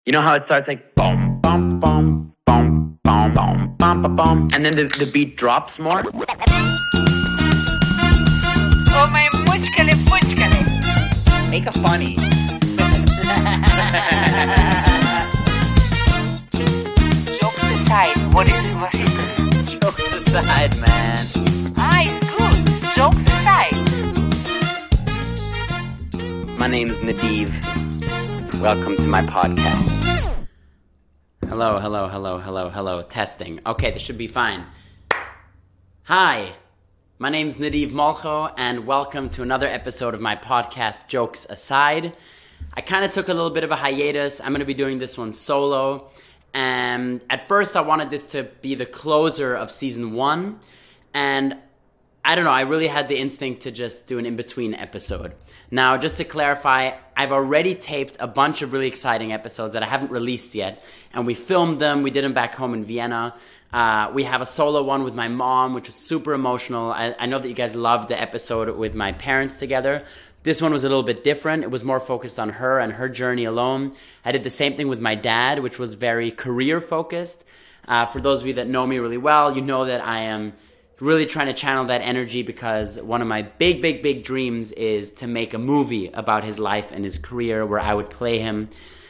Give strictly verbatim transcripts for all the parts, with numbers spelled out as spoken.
You know how it starts like boom, boom, boom, boom, boom, boom, boom, boom, boom, and then the, the beat drops more? Oh my muchkale, muchkale. Make a funny. Jokes aside, what is what is it? Jokes aside, man. Ah, it's good. Jokes aside. My name's Nadiv. Welcome to my podcast. Hello, hello, hello, hello, hello. Testing. Okay, this should be fine. Hi, my name's Nadiv Molcho, and welcome to another episode of my podcast, Jokes Aside. I kind of took a little bit of a hiatus. I'm going to be doing this one solo. And at first, I wanted this to be the closer of season one. And I don't know, I really had the instinct to just do an in-between episode. Now, just to clarify, I've already taped a bunch of really exciting episodes that I haven't released yet. And we filmed them, we did them back home in Vienna. Uh, we have a solo one with my mom, which was super emotional. I, I know that you guys loved the episode with my parents together. This one was a little bit different. It was more focused on her and her journey alone. I did the same thing with my dad, which was very career-focused. Uh, for those of you that know me really well, you know that I am really trying to channel that energy because one of my big, big, big dreams is to make a movie about his life and his career where I would play him.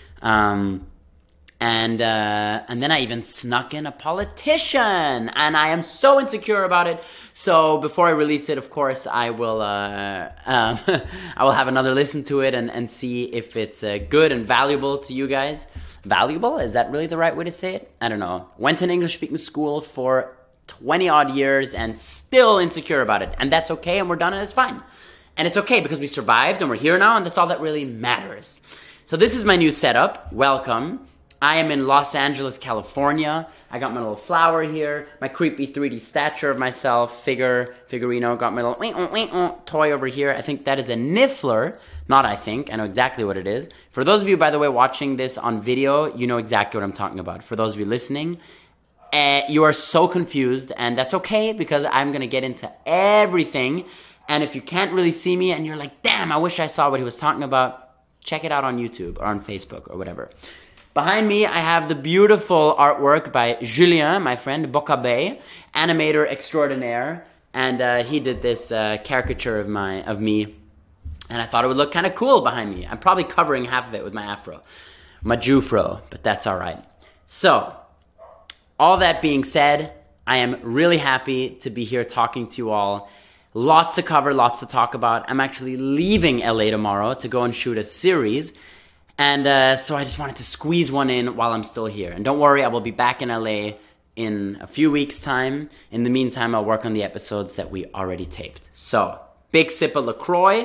Um, and uh, and then I even snuck in a politician, and I am so insecure about it. So before I release it, of course, I will uh, um, I will have another listen to it and, and see if it's uh, good and valuable to you guys. Valuable? Is that really the right way to say it? I don't know. Went to an English-speaking school for twenty odd years and still insecure about it. And that's okay, and we're done, and it's fine. And it's okay because we survived and we're here now, and that's all that really matters. So this is my new setup. Welcome. I am in Los Angeles, California. I got my little flower here, my creepy three D statue of myself, figure, figurino, got my little toy over here. I think that is a Niffler. Not I think, I know exactly what it is. For those of you, by the way, watching this on video, you know exactly what I'm talking about. For those of you listening, Uh, you are so confused, and that's okay because I'm going to get into everything. And if you can't really see me and you're like, damn, I wish I saw what he was talking about, check it out on YouTube or on Facebook or whatever. Behind me, I have the beautiful artwork by Julien, my friend, Bocabe, animator extraordinaire. And uh, he did this uh, caricature of my of me. And I thought it would look kind of cool behind me. I'm probably covering half of it with my afro. My Jufro, but that's all right. So, all that being said, I am really happy to be here talking to you all. Lots to cover, lots to talk about. I'm actually leaving L A tomorrow to go and shoot a series. And uh, so I just wanted to squeeze one in while I'm still here. And don't worry, I will be back in L A in a few weeks' time. In the meantime, I'll work on the episodes that we already taped. So, big sip of LaCroix.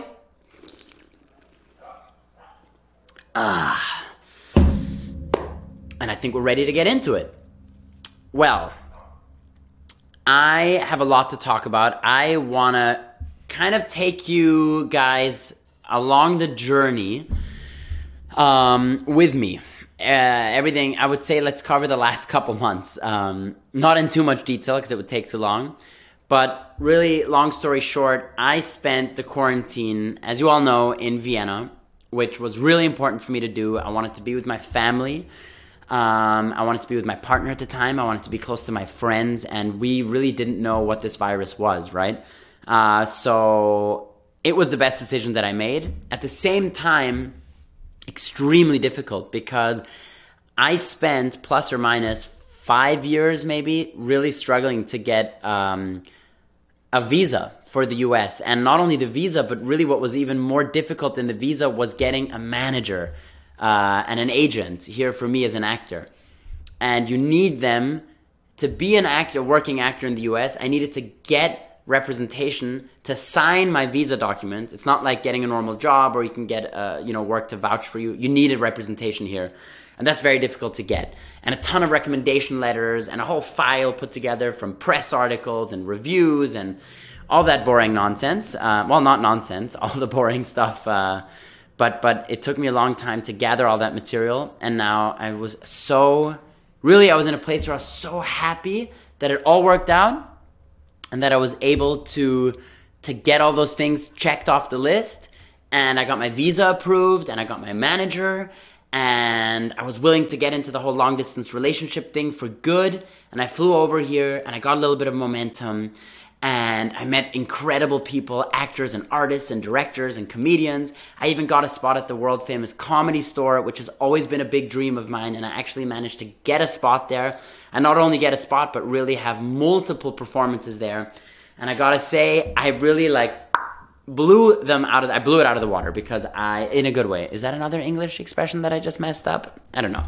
Ah. And I think we're ready to get into it. Well, I have a lot to talk about. I want to kind of take you guys along the journey um, with me. Uh, everything, I would say let's cover the last couple months. Um, not in too much detail because it would take too long. But really, long story short, I spent the quarantine, as you all know, in Vienna, which was really important for me to do. I wanted to be with my family. Um, I wanted to be with my partner at the time. I wanted to be close to my friends, and we really didn't know what this virus was, right? Uh, so it was the best decision that I made. At the same time, extremely difficult because I spent plus or minus five years maybe really struggling to get um, a visa for the U S. And not only the visa, but really what was even more difficult than the visa was getting a manager Uh, and an agent here for me as an actor. And you need them to be an actor, working actor in the U S. I needed to get representation to sign my visa documents. It's not like getting a normal job or you can get uh, you know, work to vouch for you. You needed representation here. And that's very difficult to get. And a ton of recommendation letters and a whole file put together from press articles and reviews and all that boring nonsense. Uh, well, not nonsense, all the boring stuff. Uh, But but it took me a long time to gather all that material, and now I was so, really I was in a place where I was so happy that it all worked out, and that I was able to to get all those things checked off the list, and I got my visa approved, and I got my manager, and I was willing to get into the whole long distance relationship thing for good. And I flew over here and I got a little bit of momentum, and I met incredible people, actors and artists and directors and comedians. I even got a spot at the world famous Comedy Store, which has always been a big dream of mine, and I actually managed to get a spot there, and not only get a spot but really have multiple performances there. And I gotta say, I really like blew them out of, I blew it out of the water, because I, in a good way. Is that another English expression that I just messed up? I don't know.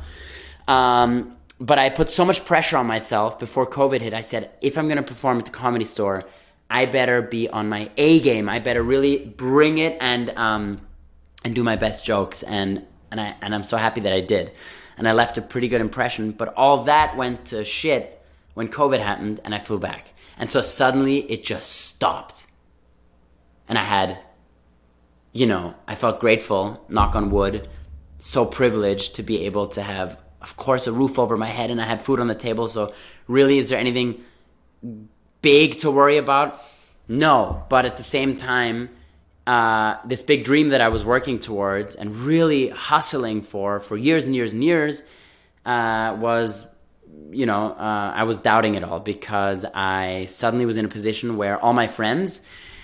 Um, but I put so much pressure on myself before COVID hit. I said, if I'm going to perform at the Comedy Store, I better be on my A game. I better really bring it and um, and do my best jokes. And and I and I'm so happy that I did. And I left a pretty good impression. But all that went to shit when COVID happened and I flew back. And so suddenly it just stopped. And I had, you know, I felt grateful, knock on wood, so privileged to be able to have, of course, a roof over my head, and I had food on the table. So really, is there anything big to worry about? No. But at the same time, uh, this big dream that I was working towards and really hustling for for years and years and years uh, was, you know, uh, I was doubting it all, because I suddenly was in a position where all my friends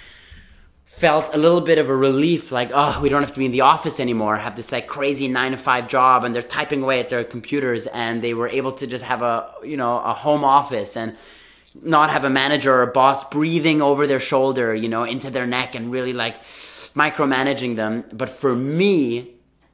felt a little bit of a relief, like, oh, we don't have to be in the office anymore, have this like crazy nine to five job, and they're typing away at their computers, and they were able to just have a, you know, a home office and not have a manager or a boss breathing over their shoulder, you know, into their neck and really like micromanaging them. But for me,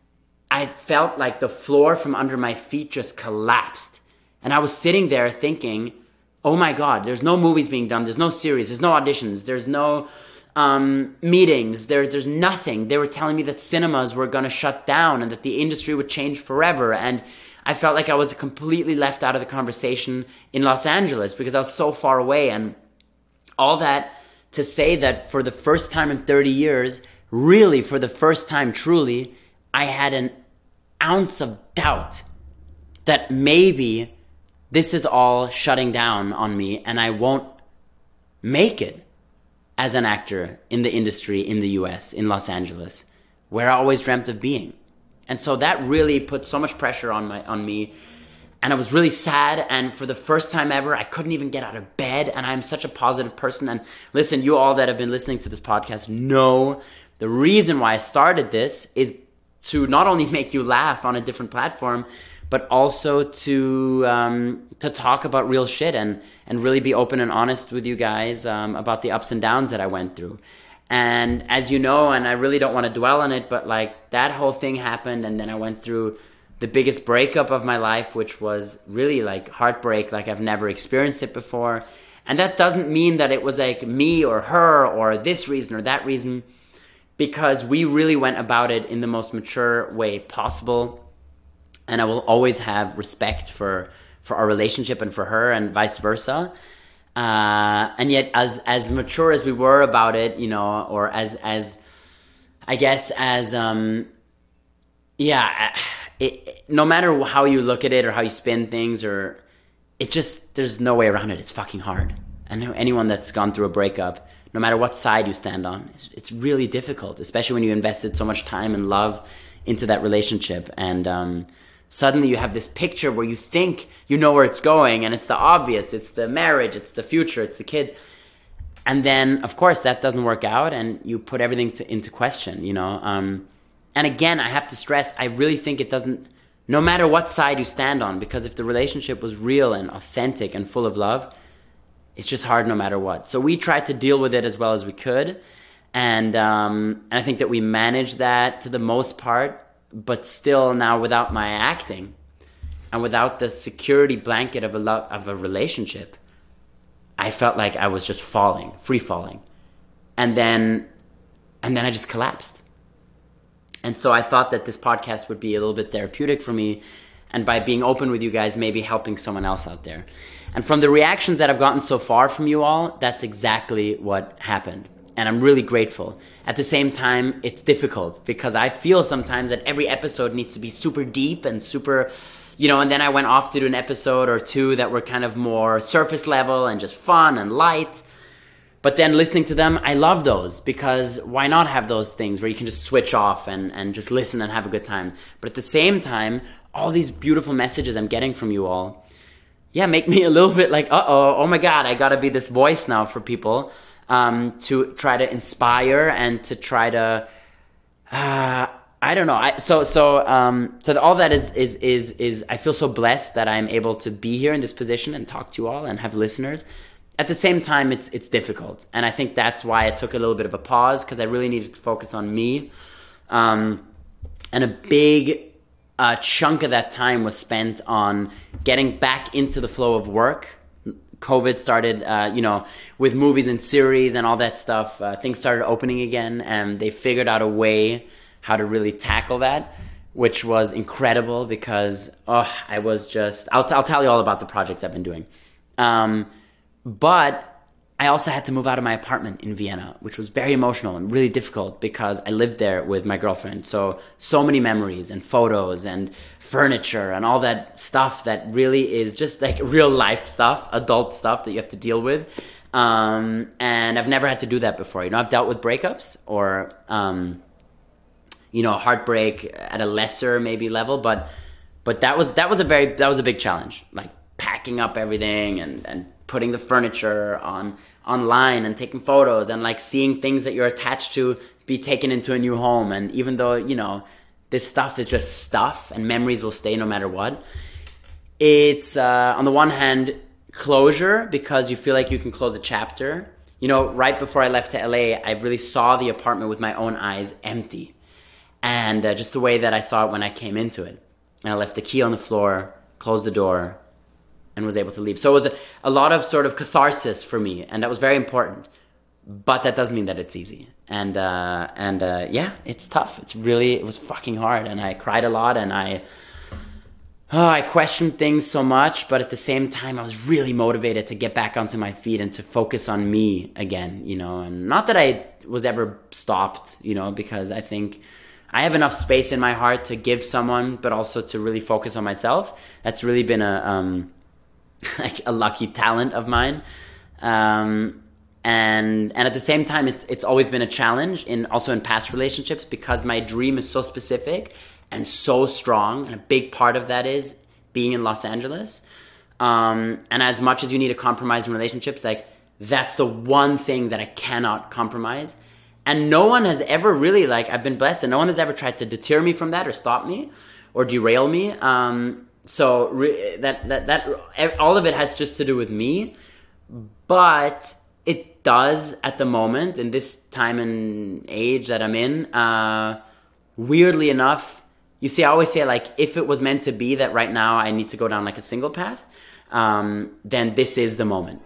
I felt like the floor from under my feet just collapsed. And I was sitting there thinking, oh my God, there's no movies being done, there's no series, there's no auditions, there's no um, meetings, there's, there's nothing. They were telling me that cinemas were going to shut down and that the industry would change forever. And I felt like I was completely left out of the conversation in Los Angeles because I was so far away. And all that to say that for the first time in thirty years, really for the first time truly, I had an ounce of doubt that maybe this is all shutting down on me and I won't make it as an actor in the industry in the U S, in Los Angeles, where I always dreamt of being. And so that really put so much pressure on my on me. And I was really sad. And for the first time ever, I couldn't even get out of bed. And I'm such a positive person. And listen, you all that have been listening to this podcast know the reason why I started this is to not only make you laugh on a different platform, but also to um, to talk about real shit and, and really be open and honest with you guys um, about the ups and downs that I went through. And as you know, and I really don't want to dwell on it, but like that whole thing happened, and then I went through the biggest breakup of my life, which was really like heartbreak, like I've never experienced it before. And that doesn't mean that it was like me or her or this reason or that reason, because we really went about it in the most mature way possible. And I will always have respect for, for our relationship and for her and vice versa. Uh, and yet as, as mature as we were about it, you know, or as, as, I guess as, um, yeah, it, no matter how you look at it or how you spin things, or it just, there's no way around it. It's fucking hard. I know anyone that's gone through a breakup, no matter what side you stand on, it's, it's really difficult, especially when you invested so much time and love into that relationship. And, um, suddenly you have this picture where you think you know where it's going, and it's the obvious, it's the marriage, it's the future, it's the kids. And then, of course, that doesn't work out, and you put everything to, into question, you know. Um, and again, I have to stress, I really think it doesn't, no matter what side you stand on, because if the relationship was real and authentic and full of love, it's just hard no matter what. So we tried to deal with it as well as we could. And, um, and I think that we managed that to the most part. But still now, without my acting and without the security blanket of a lo- of a relationship, I felt like I was just falling, free falling. And then, and then I just collapsed. And so I thought that this podcast would be a little bit therapeutic for me. And by being open with you guys, maybe helping someone else out there. And from the reactions that I've gotten so far from you all, that's exactly what happened. And I'm really grateful. At the same time, it's difficult because I feel sometimes that every episode needs to be super deep and super, you know, and then I went off to do an episode or two that were kind of more surface level and just fun and light. but then listening to them, I love those, because why not have those things where you can just switch off and, and just listen and have a good time. But at the same time, all these beautiful messages I'm getting from you all, yeah, make me a little bit like, uh-oh, oh my God, I gotta be this voice now for people, um, to try to inspire and to try to, uh, I don't know. I, so so um, so all that is is is is I feel so blessed that I'm able to be here in this position and talk to you all and have listeners. At the same time, it's it's difficult, and I think that's why I took a little bit of a pause, because I really needed to focus on me. Um, and a big uh, chunk of that time was spent on getting back into the flow of work. COVID started, uh, you know, with movies and series and all that stuff. Uh, things started opening again, and they figured out a way how to really tackle that, which was incredible, because oh, I was just, I'll, t- I'll tell you all about the projects I've been doing. Um, but I also had to move out of my apartment in Vienna, which was very emotional and really difficult, because I lived there with my girlfriend. So, so many memories and photos and furniture and all that stuff that really is just like real life stuff, adult stuff that you have to deal with. Um, and I've never had to do that before. You know, I've dealt with breakups or, um, you know, heartbreak at a lesser maybe level, but but that was that was a very that was a big challenge, like packing up everything and, and putting the furniture on online and taking photos and like seeing things that you're attached to be taken into a new home. And even though, you know, this stuff is just stuff and memories will stay no matter what, it's uh, on the one hand closure, because you feel like you can close a chapter. You know, right before I left to L A, I really saw the apartment with my own eyes empty. And uh, just the way that I saw it when I came into it. And I left the key on the floor, closed the door, and was able to leave. So it was a, a lot of sort of catharsis for me, and that was very important. But that doesn't mean that it's easy. And uh, and uh, yeah, it's tough. It's really, it was fucking hard. And I cried a lot, and I, oh, I questioned things so much. But at the same time, I was really motivated to get back onto my feet and to focus on me again, you know. And not that I was ever stopped, you know, because I think I have enough space in my heart to give someone, but also to really focus on myself. That's really been a um, like a lucky talent of mine. Um, and and at the same time, it's it's always been a challenge in also in past relationships, because my dream is so specific and so strong, and a big part of that is being in Los Angeles. Um, and as much as you need to compromise in relationships, like that's the one thing that I cannot compromise. And no one has ever really, like, I've been blessed, and no one has ever tried to deter me from that or stop me or derail me. Um, so re- that, that, that, all of it has just to do with me. But it does at the moment, in this time and age that I'm in, uh, weirdly enough, you see, I always say, like, if it was meant to be that right now I need to go down like a single path, um, then this is the moment.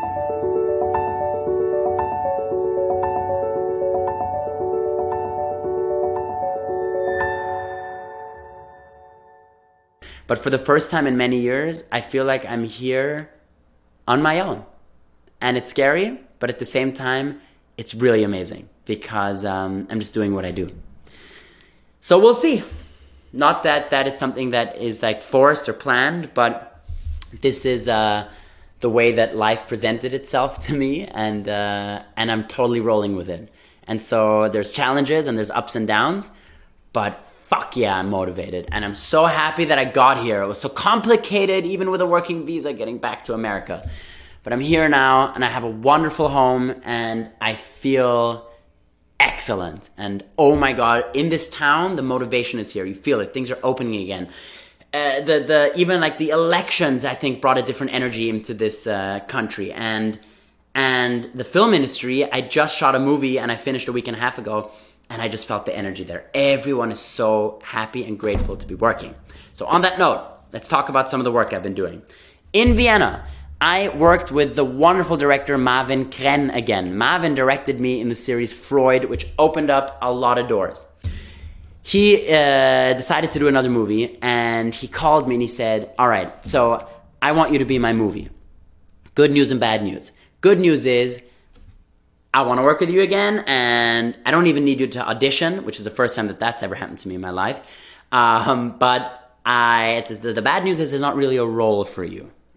But for the first time in many years, I feel like I'm here on my own. And it's scary, but at the same time, it's really amazing, because um, I'm just doing what I do. So we'll see. Not that that is something that is like forced or planned, but this is uh, the way that life presented itself to me, and uh, and I'm totally rolling with it. And so there's challenges and there's ups and downs, but fuck yeah, I'm motivated. And I'm so happy that I got here. It was so complicated, even with a working visa, getting back to America. But I'm here now, and I have a wonderful home, and I feel excellent. And oh my God, in this town, the motivation is here. You feel it. Things are opening again. Uh, the the even like the elections, I think, brought a different energy into this uh, country. And and the film industry, I just shot a movie, and I finished a week and a half ago. And I just felt the energy there. Everyone is so happy and grateful to be working. So on that note, let's talk about some of the work I've been doing. In Vienna, I worked with the wonderful director Marvin Krenn again. Marvin directed me in the series Freud, which opened up a lot of doors. He uh, decided to do another movie, and he called me and he said, all right, so I want you to be my movie. Good news and bad news. Good news is, I want to work with you again, and I don't even need you to audition, which is the first time that that's ever happened to me in my life. Um, but I, the, the bad news is there's not really a role for you.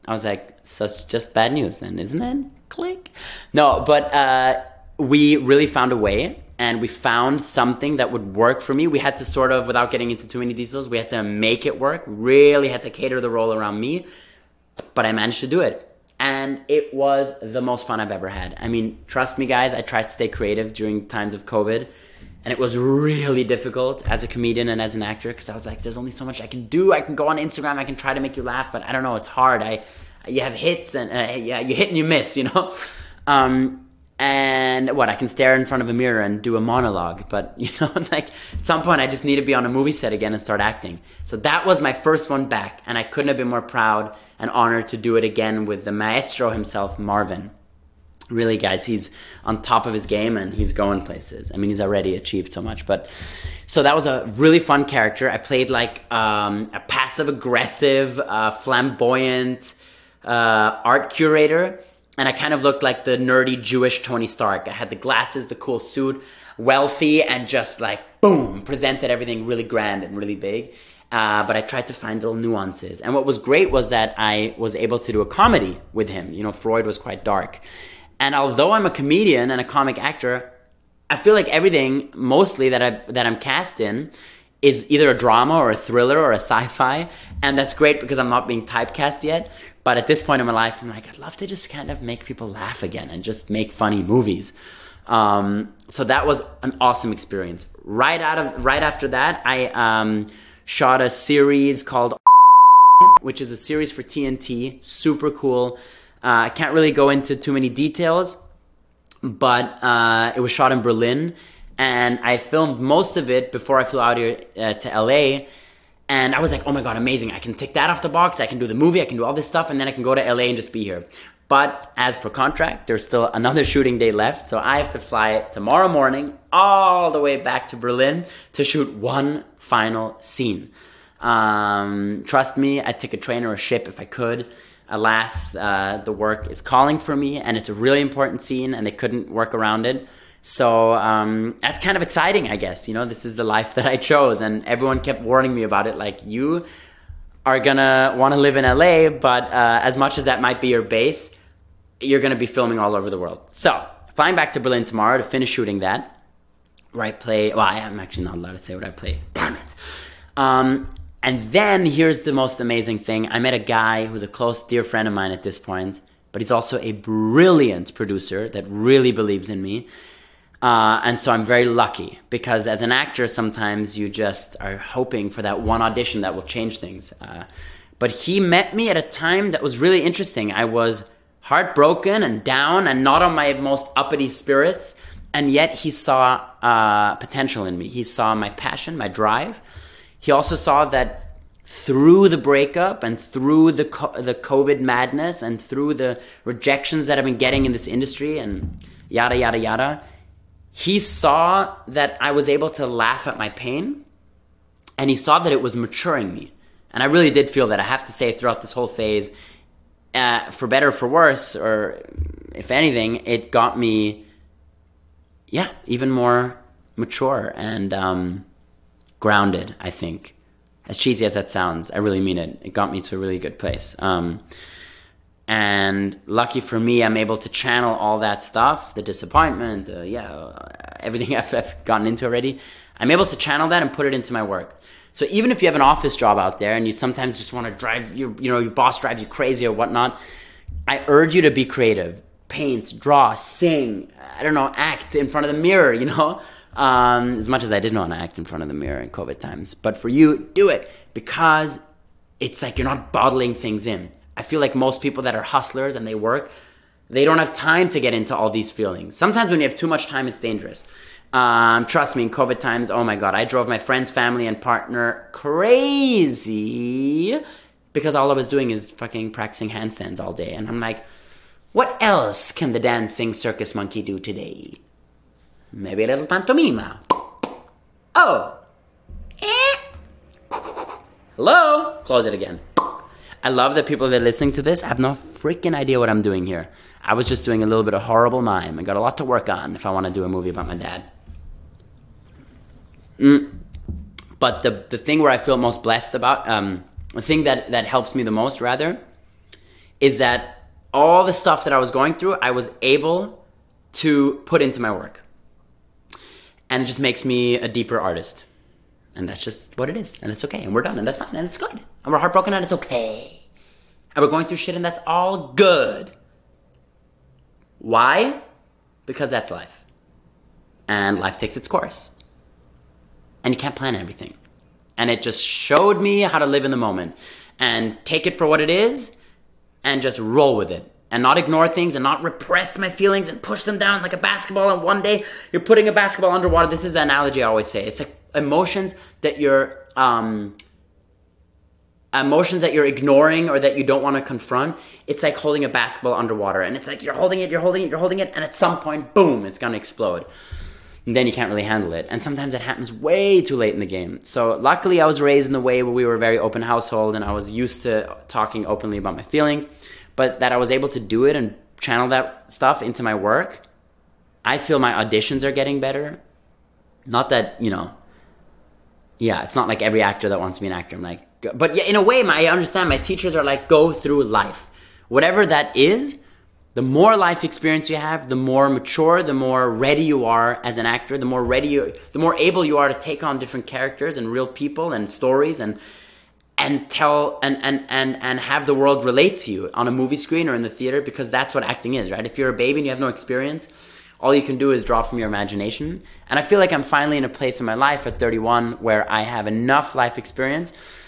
I was like, so it's just bad news then, isn't it? Click. No, but uh, we really found a way, and we found something that would work for me. We had to sort of, without getting into too many details, we had to make it work. We really had to cater the role around me, but I managed to do it. And it was the most fun I've ever had. I mean, trust me, guys, I tried to stay creative during times of COVID, and it was really difficult as a comedian and as an actor, because I was like, there's only so much I can do. I can go on Instagram, I can try to make you laugh, but I don't know, it's hard. I, you have hits, and uh, yeah, you hit and you miss, you know? Um, and what, I can stare in front of a mirror and do a monologue, but you know, like at some point I just need to be on a movie set again and start acting. So that was my first one back, and I couldn't have been more proud and honored to do it again with the maestro himself, Marvin. Really, guys, he's on top of his game, and he's going places. I mean, he's already achieved so much. But so that was a really fun character. I played like um, a passive-aggressive, uh, flamboyant uh, art curator, and I kind of looked like the nerdy Jewish Tony Stark. I had the glasses, the cool suit, wealthy, and just like, boom, presented everything really grand and really big. Uh, but I tried to find little nuances. And what was great was that I was able to do a comedy with him. You know, Freud was quite dark. And although I'm a comedian and a comic actor, I feel like everything mostly that I that I'm cast in is either a drama or a thriller or a sci-fi. And that's great because I'm not being typecast yet. But at this point in my life, I'm like, I'd love to just kind of make people laugh again and just make funny movies. Um, so that was an awesome experience. Right out of right after that, I um, shot a series called, which is a series for T N T. Super cool. Uh, I can't really go into too many details, but uh, it was shot in Berlin, and I filmed most of it before I flew out here uh, to L A, and I was like, oh my god, amazing, I can tick that off the box, I can do the movie, I can do all this stuff, and then I can go to L A and just be here. But as per contract, there's still another shooting day left, so I have to fly tomorrow morning all the way back to Berlin to shoot one final scene. Um, trust me, I'd take a train or a ship if I could. Alas, uh, the work is calling for me, and it's a really important scene, and they couldn't work around it. So um, that's kind of exciting, I guess. You know, this is the life that I chose, and everyone kept warning me about it. Like, you are gonna want to live in L A, but uh, as much as that might be your base, you're gonna be filming all over the world. So, flying back to Berlin tomorrow to finish shooting that, where I play. Well, I am actually not allowed to say what I play. Damn it. Um, And then here's the most amazing thing. I met a guy who's a close, dear friend of mine at this point, but he's also a brilliant producer that really believes in me. Uh, and so I'm very lucky, because as an actor, sometimes you just are hoping for that one audition that will change things. Uh, but he met me at a time that was really interesting. I was heartbroken and down and not on my most uppity spirits, and yet he saw uh, potential in me. He saw my passion, my drive. He also saw that through the breakup and through the co- the COVID madness and through the rejections that I've been getting in this industry and yada, yada, yada, he saw that I was able to laugh at my pain, and he saw that it was maturing me. And I really did feel that. I have to say, throughout this whole phase, uh, for better or for worse, or if anything, it got me, yeah, even more mature and um, grounded, I think. As cheesy as that sounds, I really mean it. It got me to a really good place. Um, and lucky for me, I'm able to channel all that stuff, the disappointment, uh, yeah, everything I've, I've gotten into already. I'm able to channel that and put it into my work. So even if you have an office job out there and you sometimes just want to drive, your, you know, your boss drives you crazy or whatnot, I urge you to be creative. Paint, draw, sing, I don't know, act in front of the mirror, you know? Um, as much as I didn't want to act in front of the mirror in COVID times. But for you, do it, because it's like you're not bottling things in. I feel like most people that are hustlers and they work, they don't have time to get into all these feelings. Sometimes when you have too much time, it's dangerous. Um, trust me, in COVID times, oh my God, I drove my friends, family, and partner crazy because all I was doing is fucking practicing handstands all day. And I'm like, what else can the dancing circus monkey do today? Maybe a little pantomima. Oh. Eh. Hello? Close it again. I love that people that are listening to this have no freaking idea what I'm doing here. I was just doing a little bit of horrible mime. I got a lot to work on if I want to do a movie about my dad. Mm. But the, the thing where I feel most blessed about, um, the thing that, that helps me the most, rather, is that all the stuff that I was going through, I was able to put into my work. And it just makes me a deeper artist. And that's just what it is. And it's okay. And we're done. And that's fine. And it's good. And we're heartbroken and it's okay. And we're going through shit and that's all good. Why? Because that's life. And life takes its course. And you can't plan everything. And it just showed me how to live in the moment. And take it for what it is. And just roll with it. And not ignore things and not repress my feelings and push them down like a basketball. And one day you're putting a basketball underwater. This is the analogy I always say. It's like emotions that you're um, emotions that you're ignoring or that you don't want to confront. It's like holding a basketball underwater. And it's like you're holding it, you're holding it, you're holding it. And at some point, boom, it's going to explode. And then you can't really handle it. And sometimes it happens way too late in the game. So luckily I was raised in a way where we were a very open household and I was used to talking openly about my feelings. But that I was able to do it and channel that stuff into my work. I feel my auditions are getting better. Not that, you know, yeah, it's not like every actor that wants to be an actor. I'm like, but yeah, in a way, my, I understand my teachers are like, go through life. Whatever that is, the more life experience you have, the more mature, the more ready you are as an actor, the more ready you, the more able you are to take on different characters and real people and stories and and tell and, and, and, and have the world relate to you on a movie screen or in the theater, because that's what acting is, right? If you're a baby and you have no experience, all you can do is draw from your imagination. And I feel like I'm finally in a place in my life at thirty-one where I have enough life experience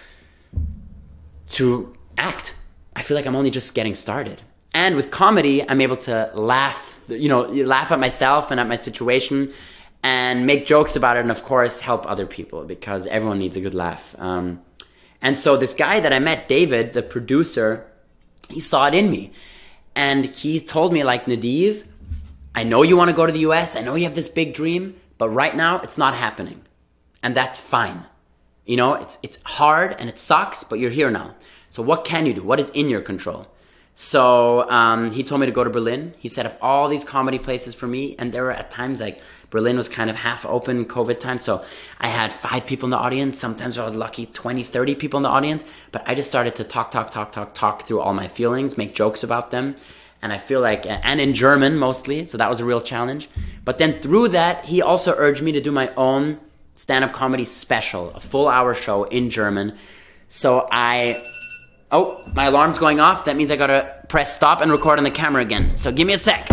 to act. I feel like I'm only just getting started. And with comedy, I'm able to laugh, you know, laugh at myself and at my situation and make jokes about it and, of course, help other people because everyone needs a good laugh. Um, And so this guy that I met, David, the producer, he saw it in me. And he told me, like, Nadiv, I know you want to go to the U S. I know you have this big dream. But right now, it's not happening. And that's fine. You know, it's it's hard and it sucks, but you're here now. So what can you do? What is in your control? So um, he told me to go to Berlin. He set up all these comedy places for me. And there were at times like Berlin was kind of half open COVID time. So I had five people in the audience. Sometimes I was lucky, twenty, thirty people in the audience. But I just started to talk, talk, talk, talk, talk through all my feelings, make jokes about them. And I feel like, and in German mostly. So that was a real challenge. But then through that, he also urged me to do my own stand-up comedy special, a full hour show in German. So I... Oh, my alarm's going off. That means I gotta press stop and record on the camera again. So give me a sec.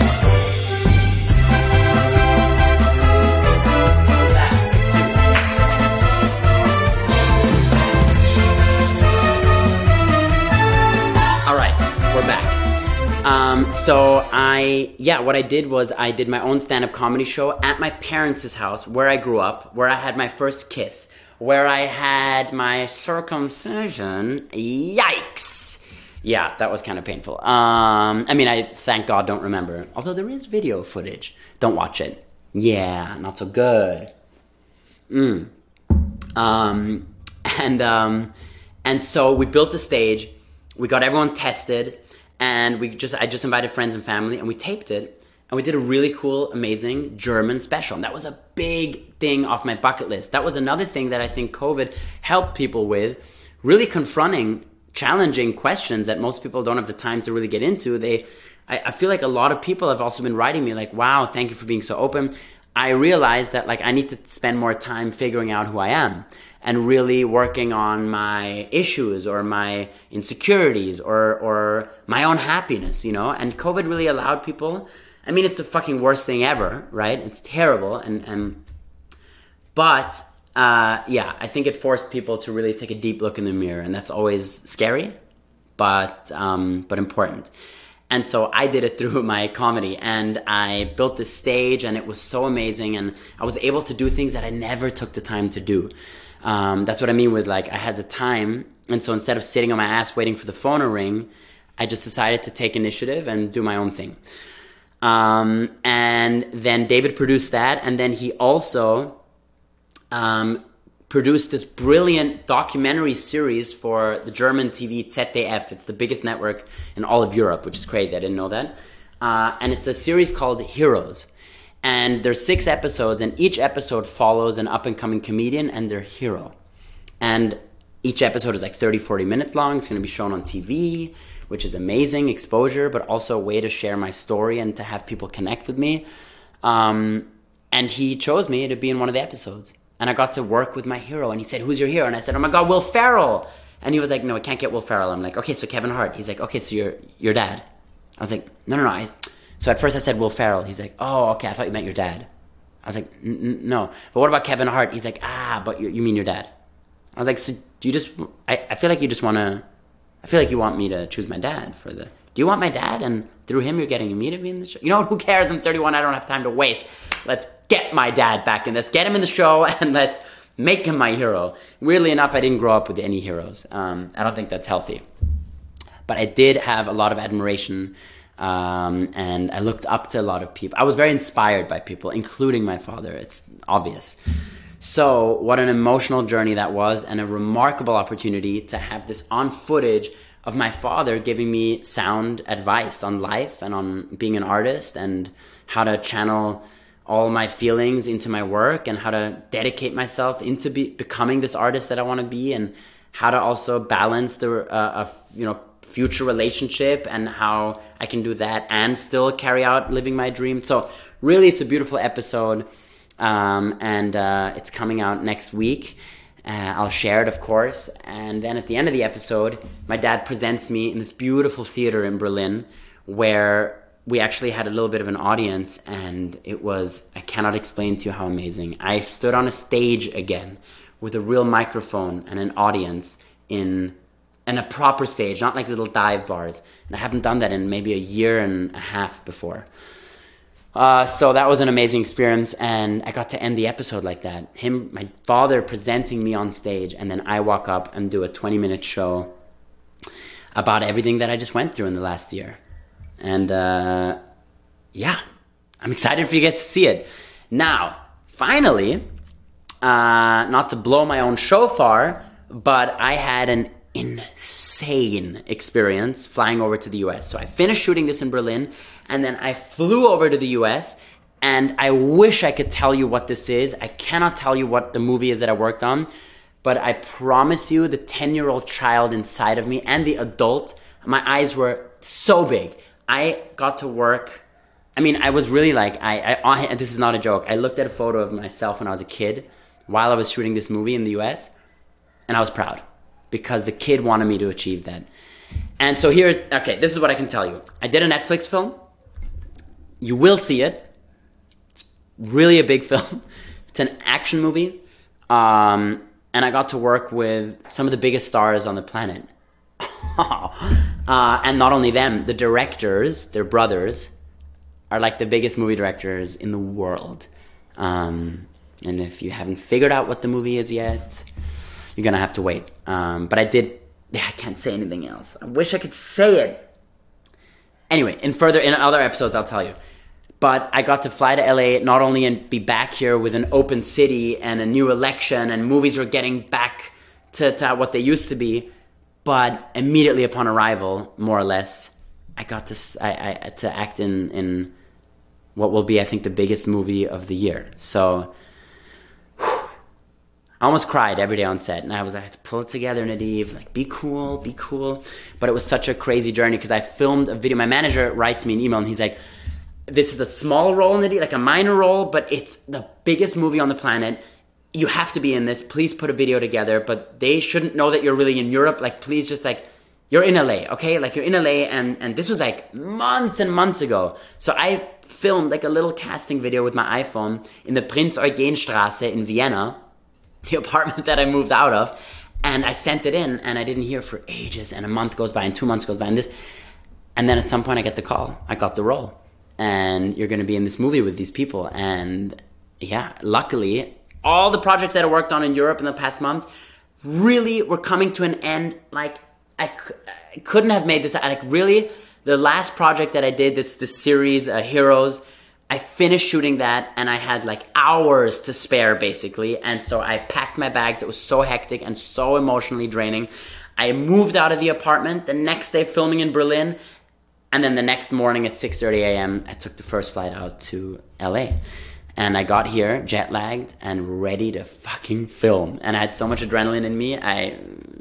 All right, we're back. Um, so I, yeah, what I did was I did my own stand-up comedy show at my parents' house where I grew up, where I had my first kiss, where I had my circumcision. Yikes. Yeah, that was kind of painful. Um, I mean, I, thank God, don't remember. Although there is video footage. Don't watch it. Yeah, not so good. Mm. Um, and, um, and so we built a stage. We got everyone tested. And we just, I just invited friends and family. And we taped it. And we did a really cool, amazing German special. And that was a big thing off my bucket list. That was another thing that I think COVID helped people with, really confronting, challenging questions that most people don't have the time to really get into. They, I, I feel like a lot of people have also been writing me like, wow, thank you for being so open. I realized that like I need to spend more time figuring out who I am and really working on my issues or my insecurities or, or my own happiness, you know? And COVID really allowed people... I mean, it's the fucking worst thing ever, right? It's terrible. And, and But, uh, yeah, I think it forced people to really take a deep look in the mirror. And that's always scary, but um, but important. And so I did it through my comedy. And I built this stage, and it was so amazing. And I was able to do things that I never took the time to do. Um, that's what I mean with, like, I had the time. And so instead of sitting on my ass waiting for the phone to ring, I just decided to take initiative and do my own thing. Um, and then David produced that, and then he also um, produced this brilliant documentary series for the German T V Z D F. It's the biggest network in all of Europe, which is crazy. I didn't know that. Uh, and it's a series called Heroes. And there's six episodes, and each episode follows an up-and-coming comedian and their hero. And Each episode is like thirty, forty minutes long. It's going to be shown on T V, which is amazing exposure, but also a way to share my story and to have people connect with me. Um, and he chose me to be in one of the episodes. And I got to work with my hero. And he said, who's your hero? And I said, oh my God, Will Ferrell. And he was like, no, I can't get Will Ferrell. I'm like, okay, so Kevin Hart. He's like, okay, so you're your dad. I was like, no, no, no. I, so at first I said Will Ferrell. He's like, oh, okay, I thought you meant your dad. I was like, no. But what about Kevin Hart? He's like, ah, but you, you mean your dad. I was like, so do you just, I, I feel like you just want to, I feel like you want me to choose my dad for the, do you want my dad? And through him, you're getting me to be in the show? You know what, who cares? I'm thirty-one, I don't have time to waste. Let's get my dad back in. Let's get him in the show and let's make him my hero. Weirdly enough, I didn't grow up with any heroes. Um, I don't think that's healthy. But I did have a lot of admiration um, and I looked up to a lot of people. I was very inspired by people, including my father. It's obvious. So what an emotional journey that was, and a remarkable opportunity to have this on footage of my father giving me sound advice on life and on being an artist and how to channel all my feelings into my work and how to dedicate myself into be, becoming this artist that I want to be, and how to also balance the uh, a, you know future relationship and how I can do that and still carry out living my dream. So really, it's a beautiful episode. Um, and uh, it's coming out next week. Uh, I'll share it, of course. And then at the end of the episode, my dad presents me in this beautiful theater in Berlin where we actually had a little bit of an audience, and it was, I cannot explain to you how amazing. I stood on a stage again with a real microphone and an audience in, in a proper stage, not like little dive bars. And I haven't done that in maybe a year and a half before. Uh, so that was an amazing experience, and I got to end the episode like that. Him, my father presenting me on stage, and then I walk up and do a twenty minute show about everything that I just went through in the last year. And uh, yeah, I'm excited for you guys to see it. Now, finally, uh, not to blow my own shofar, but I had an insane experience flying over to the U S. So I finished shooting this in Berlin, and then I flew over to the U S, and I wish I could tell you what this is. I cannot tell you what the movie is that I worked on, but I promise you the ten-year-old child inside of me and the adult, my eyes were so big. I got to work. I mean, I was really like, I, I, I this is not a joke. I looked at a photo of myself when I was a kid while I was shooting this movie in the U S, and I was proud, because the kid wanted me to achieve that. And so here, okay, this is what I can tell you. I did a Netflix film. You will see it. It's really a big film. It's an action movie. Um, and I got to work with some of the biggest stars on the planet. uh, and not only them, the directors, their brothers, are like the biggest movie directors in the world. Um, and if you haven't figured out what the movie is yet, you're gonna have to wait. Um, but I did, yeah, I can't say anything else. I wish I could say it. Anyway, in further, in other episodes, I'll tell you. But I got to fly to L A, not only and be back here with an open city and a new election, and movies were getting back to, to what they used to be, but immediately upon arrival, more or less, I got to I, I to act in in what will be, I think, the biggest movie of the year. So I almost cried every day on set, and I was like, I had to pull it together, Nadiv, like, be cool, be cool. But it was such a crazy journey, because I filmed a video. My manager writes me an email, and he's like, this is a small role, Nadiv, like a minor role, but it's the biggest movie on the planet. You have to be in this. Please put a video together, but they shouldn't know that you're really in Europe. Like, please just, like, you're in L A, okay? Like, you're in L A, and, and this was, like, months and months ago. So I filmed, like, a little casting video with my iPhone in the Prinz Eugen Straße in Vienna, the apartment that I moved out of, and I sent it in, and I didn't hear for ages, and a month goes by, and two months goes by, and this, and then at some point I get the call. I got the role, and you're going to be in this movie with these people. And yeah, luckily, all the projects that I worked on in Europe in the past months really were coming to an end. Like, I, I couldn't have made this, like, really, the last project that I did, this, this series, uh, Heroes, I finished shooting that, and I had like hours to spare, basically. And so I packed my bags. It was so hectic and so emotionally draining. I moved out of the apartment the next day, filming in Berlin. And then the next morning at six thirty a.m., I took the first flight out to L A. And I got here jet lagged and ready to fucking film. And I had so much adrenaline in me. I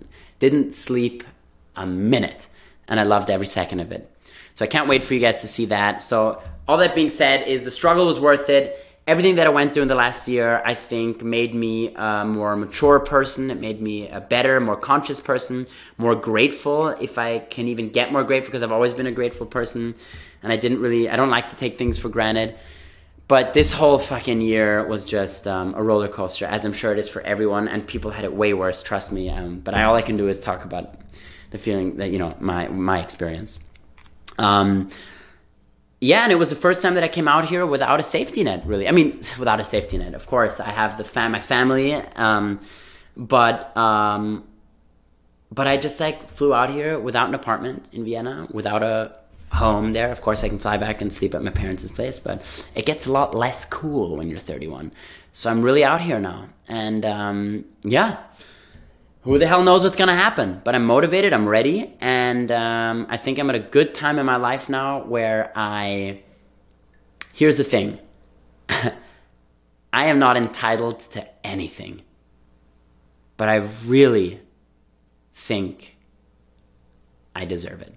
Didn't sleep a minute. And I loved every second of it. So I can't wait for you guys to see that. So all that being said is the struggle was worth it. Everything that I went through in the last year, I think, made me a more mature person. It made me a better, more conscious person, more grateful, if I can even get more grateful, because I've always been a grateful person. And I didn't really, I don't like to take things for granted. But this whole fucking year was just um, a roller coaster, as I'm sure it is for everyone. And people had it way worse, trust me. Um, but I, all I can do is talk about the feeling that, you know, my, my experience. Um... Yeah, and it was the first time that I came out here without a safety net, really. I mean, without a safety net, of course. I have the fam- my family, um, but um, but I just like flew out here without an apartment in Vienna, without a home there. Of course, I can fly back and sleep at my parents' place, but it gets a lot less cool when you're thirty-one. So I'm really out here now, and um, yeah. Who the hell knows what's going to happen? But I'm motivated, I'm ready, and um, I think I'm at a good time in my life now where I... Here's the thing. I am not entitled to anything. But I really think I deserve it.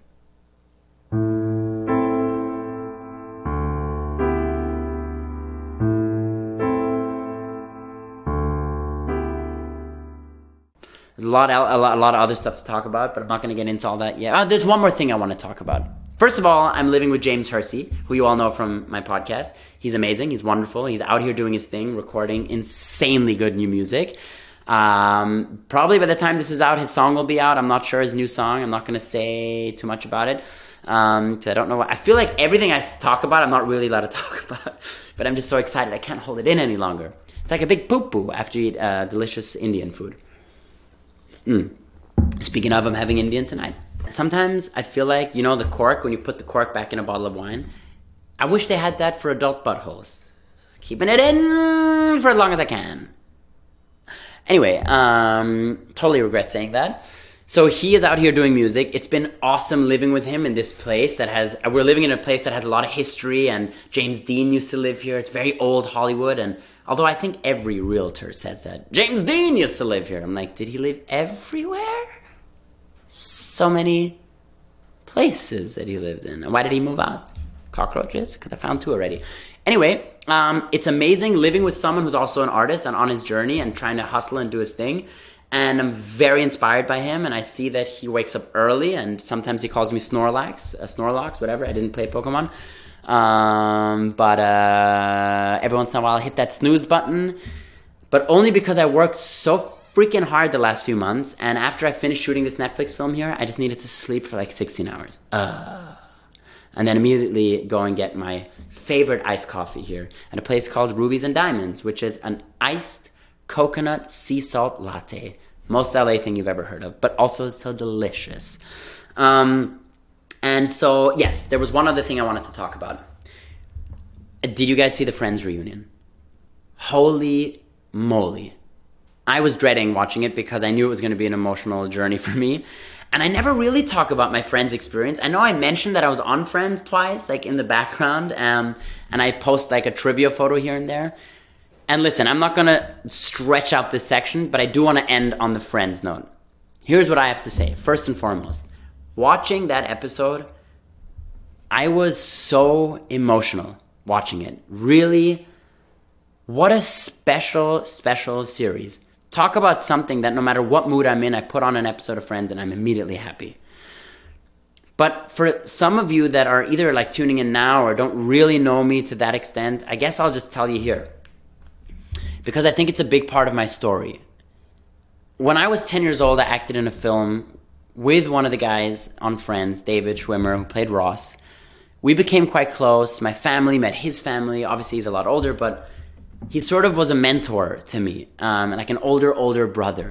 There's a lot, a lot, a lot of other stuff to talk about, but I'm not going to get into all that yet. Uh, there's one more thing I want to talk about. First of all, I'm living with James Hersey, who you all know from my podcast. He's amazing. He's wonderful. He's out here doing his thing, recording insanely good new music. Um, probably by the time this is out, his song will be out. I'm not sure his new song. I'm not going to say too much about it. Um, I don't know. What, I feel like everything I talk about, I'm not really allowed to talk about. But I'm just so excited. I can't hold it in any longer. It's like a big poo-poo after you eat uh, delicious Indian food. Mm. Speaking of, I'm having Indian tonight. Sometimes I feel like, you know, the cork, when you put the cork back in a bottle of wine, I wish they had that for adult buttholes. Keeping it in for as long as I can. Anyway, um, totally regret saying that. So he is out here doing music. It's been awesome living with him in this place that has, we're living in a place that has a lot of history, and James Dean used to live here. It's very old Hollywood, and although I think every realtor says that. James Dean used to live here. I'm like, did he live everywhere? So many places that he lived in. And why did he move out? Cockroaches? Because I found two already. Anyway, um, it's amazing living with someone who's also an artist and on his journey and trying to hustle and do his thing. And I'm very inspired by him, and I see that he wakes up early, and sometimes he calls me Snorlax, uh, Snorlax, whatever. I didn't play Pokemon. Um, but uh, every once in a while I hit that snooze button, but only because I worked so freaking hard the last few months, and after I finished shooting this Netflix film here, I just needed to sleep for like sixteen hours. Uh, and then immediately go and get my favorite iced coffee here at a place called Rubies and Diamonds, which is an iced coconut sea salt latte. Most L A thing you've ever heard of, but also so delicious. Um... And so, yes, there was one other thing I wanted to talk about. Did you guys see the Friends reunion? Holy moly. I was dreading watching it because I knew it was going to be an emotional journey for me. And I never really talk about my Friends experience. I know I mentioned that I was on Friends twice, like in the background. Um, and I post like a trivia photo here and there. And listen, I'm not going to stretch out this section, but I do want to end on the Friends note. Here's what I have to say. First and foremost. Watching that episode, I was so emotional watching it. Really, what a special, special series. Talk about something that no matter what mood I'm in, I put on an episode of Friends and I'm immediately happy. But for some of you that are either like tuning in now or don't really know me to that extent, I guess I'll just tell you here. Because I think it's a big part of my story. When I was ten years old, I acted in a film with one of the guys on Friends, David Schwimmer, who played Ross. We became quite close. My family met his family. Obviously, he's a lot older, but he sort of was a mentor to me, um, like an older, older brother.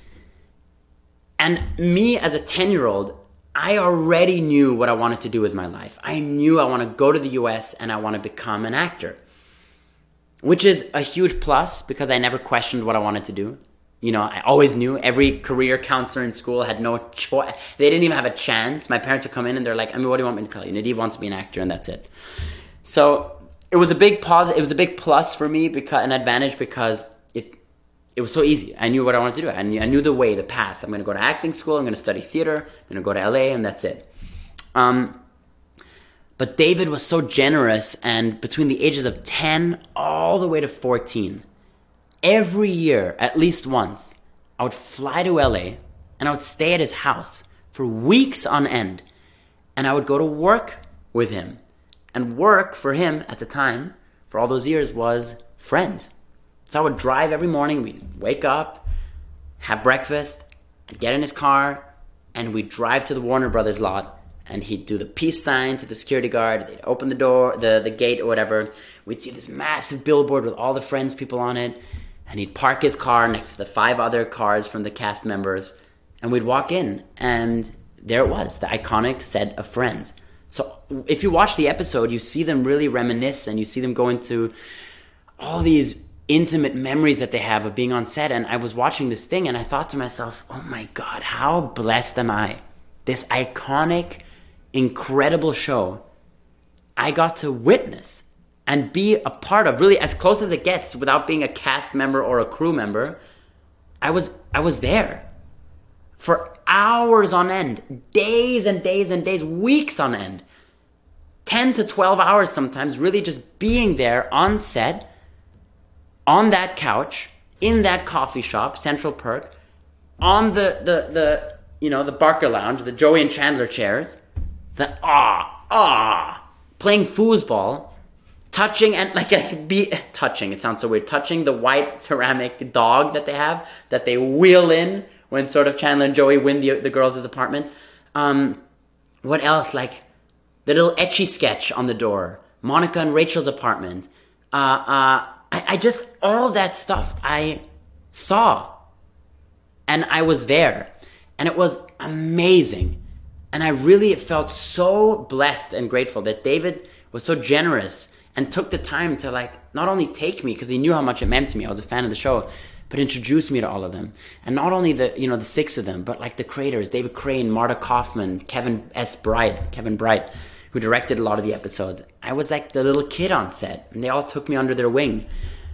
And me as a ten-year-old, I already knew what I wanted to do with my life. I knew I want to go to the U S and I want to become an actor, which is a huge plus because I never questioned what I wanted to do. You know, I always knew. Every career counselor in school had no choice. They didn't even have a chance. My parents would come in and they're like, I mean, what do you want me to tell you? Nadiv wants to be an actor and that's it. So it was a big pos- It was a big plus for me, because an advantage, because it it was so easy. I knew what I wanted to do. I knew, I knew the way, the path. I'm going to go to acting school. I'm going to study theater. I'm going to go to L A, and that's it. Um, but David was so generous, and between the ages of ten all the way to fourteen, every year, at least once, I would fly to L A, and I would stay at his house for weeks on end. And I would go to work with him. And work for him at the time, for all those years, was Friends. So I would drive every morning. We'd wake up, have breakfast, I'd get in his car, and we'd drive to the Warner Brothers lot. And he'd do the peace sign to the security guard. They'd open the door, the, the gate or whatever. We'd see this massive billboard with all the Friends people on it. And he'd park his car next to the five other cars from the cast members. And we'd walk in, and there it was, the iconic set of Friends. So if you watch the episode, you see them really reminisce, and you see them go into all these intimate memories that they have of being on set. And I was watching this thing, and I thought to myself, oh my God, how blessed am I? This iconic, incredible show I got to witness and be a part of, really as close as it gets without being a cast member or a crew member. I was I was there for hours on end, days and days and days, weeks on end, ten to twelve hours sometimes, really just being there on set, on that couch, in that coffee shop, Central Perk, on the, the, the you know, the Barker Lounge, the Joey and Chandler chairs, the ah, ah, playing foosball, touching, and like I could be, touching, it sounds so weird, touching the white ceramic dog that they have, that they wheel in when sort of Chandler and Joey win the, the girls' apartment. Um, what else? Like the little etchy sketch on the door, Monica and Rachel's apartment. Uh, uh, I, I just, all that stuff I saw, and I was there, and it was amazing. And I really felt so blessed and grateful that David was so generous and took the time to like not only take me, because he knew how much it meant to me, I was a fan of the show, but introduce me to all of them. And not only the, you know, the six of them, but like the creators, David Crane, Marta Kaufman, Kevin S. Bright, Kevin Bright, who directed a lot of the episodes. I was like the little kid on set, and they all took me under their wing.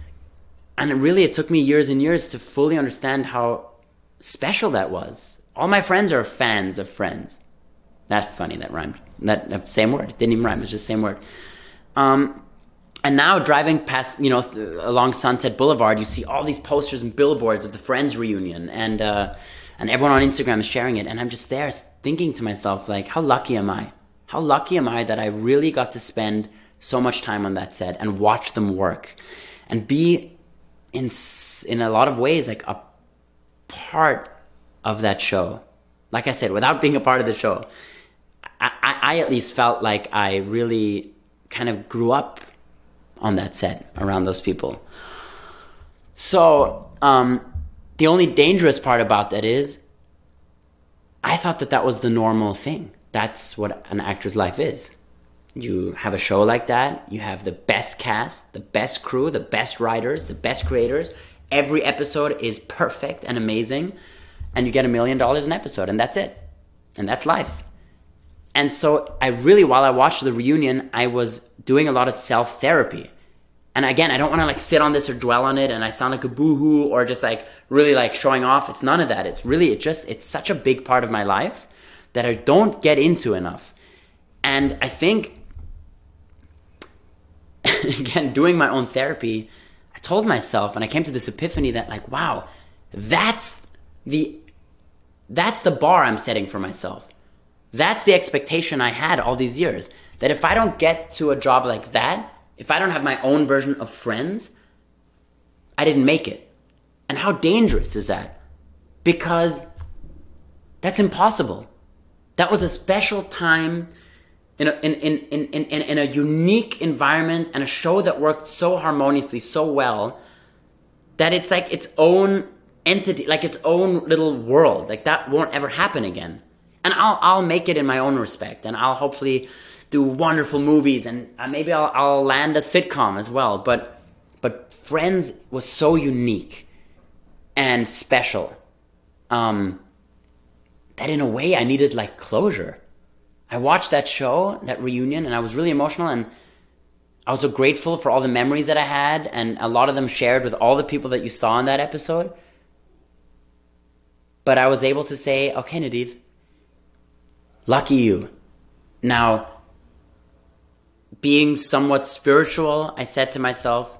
And really, it took me years and years to fully understand how special that was. All my friends are fans of Friends. That's funny, that rhymed. That, that same word. It didn't even rhyme, it's just the same word. Um, and now driving past, you know, th- along Sunset Boulevard, you see all these posters and billboards of the Friends reunion, and uh, and everyone on Instagram is sharing it. And I'm just there thinking to myself, like, how lucky am I? How lucky am I that I really got to spend so much time on that set and watch them work and be in in a lot of ways like a part of that show. Like I said, without being a part of the show, I, I, I at least felt like I really kind of grew up on that set around those people. So um, the only dangerous part about that is I thought that that was the normal thing. That's what an actor's life is. You have a show like that, you have the best cast, the best crew, the best writers, the best creators. Every episode is perfect and amazing, and you get a million dollars an episode, and that's it. And that's life. And so I really, while I watched the reunion, I was doing a lot of self-therapy. And again, I don't want to like sit on this or dwell on it and I sound like a boohoo or just like really like showing off. It's none of that. It's really, it just, it's such a big part of my life that I don't get into enough. And I think, again, doing my own therapy, I told myself, and I came to this epiphany that like, wow, that's the, that's the bar I'm setting for myself. That's the expectation I had all these years. That if I don't get to a job like that, if I don't have my own version of Friends, I didn't make it. And how dangerous is that? Because that's impossible. That was a special time in a, in, in, in, in, in a unique environment and a show that worked so harmoniously, so well, that it's like its own entity, like its own little world. Like that won't ever happen again. And I'll I'll make it in my own respect, and I'll hopefully do wonderful movies, and maybe I'll I'll land a sitcom as well. But but Friends was so unique and special um, that in a way I needed like closure. I watched that show, that reunion, and I was really emotional, and I was so grateful for all the memories that I had, and a lot of them shared with all the people that you saw in that episode. But I was able to say, okay, Nadiv, lucky you. Now, being somewhat spiritual, I said to myself,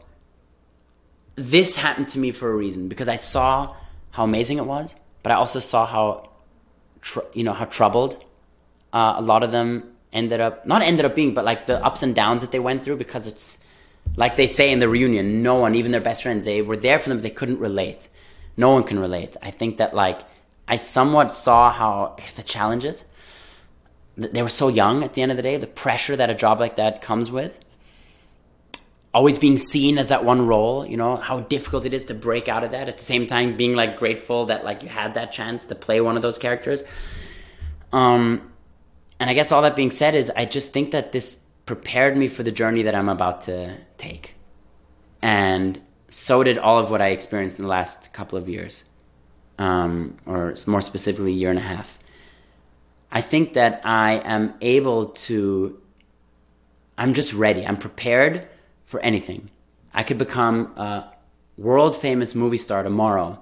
this happened to me for a reason, because I saw how amazing it was, but I also saw how, tr- you know, how troubled uh, a lot of them ended up, not ended up being, but like the ups and downs that they went through, because it's, like they say in the reunion, no one, even their best friends, they were there for them, but they couldn't relate. No one can relate. I think that like, I somewhat saw how the challenges, they were so young at the end of the day, the pressure that a job like that comes with, always being seen as that one role, you know, how difficult it is to break out of that, at the same time being like grateful that like you had that chance to play one of those characters. Um, and I guess all that being said is I just think that this prepared me for the journey that I'm about to take. And so did all of what I experienced in the last couple of years, um, or more specifically a year and a half. I think that I am able to, I'm just ready. I'm prepared for anything. I could become a world famous movie star tomorrow,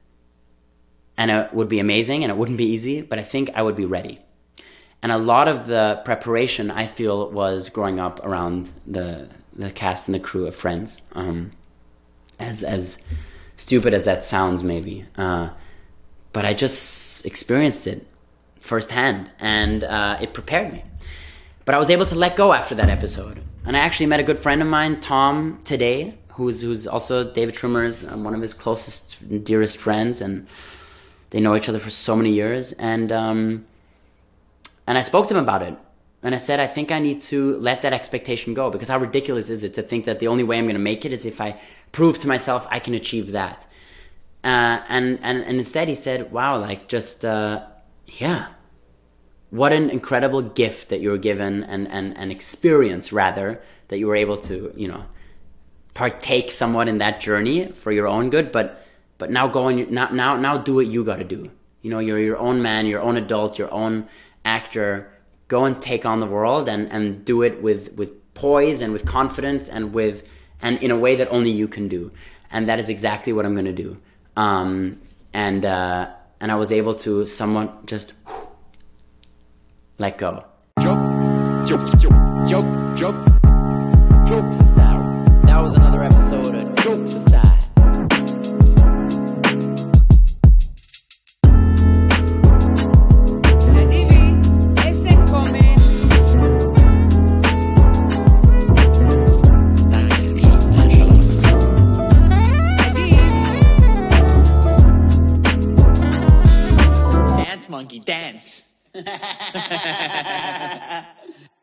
and it would be amazing and it wouldn't be easy, but I think I would be ready. And a lot of the preparation, I feel, was growing up around the the cast and the crew of Friends. Um, as as stupid as that sounds, maybe. Uh, but I just experienced it firsthand, and uh, it prepared me. But I was able to let go after that episode. And I actually met a good friend of mine, Tom, today, who's who's also David Schwimmer's um, one of his closest and dearest friends, and they know each other for so many years. And um, and I spoke to him about it. And I said, I think I need to let that expectation go, because how ridiculous is it to think that the only way I'm going to make it is if I prove to myself I can achieve that. Uh, and, and, and instead he said, wow, like just, uh, yeah, what an incredible gift that you were given, and, and, and experience, rather, that you were able to, you know, partake somewhat in that journey for your own good, but but now go on, now, now, now do what you got to do. You know, you're your own man, your own adult, your own actor. Go and take on the world, and, and do it with, with poise and with confidence, and with and in a way that only you can do. And that is exactly what I'm going to do. Um, and uh, and I was able to somewhat just whew, let go. Joke, joke, joke, joke, joke, jokes aside. That was another episode of Jokes aside. Monkey dance.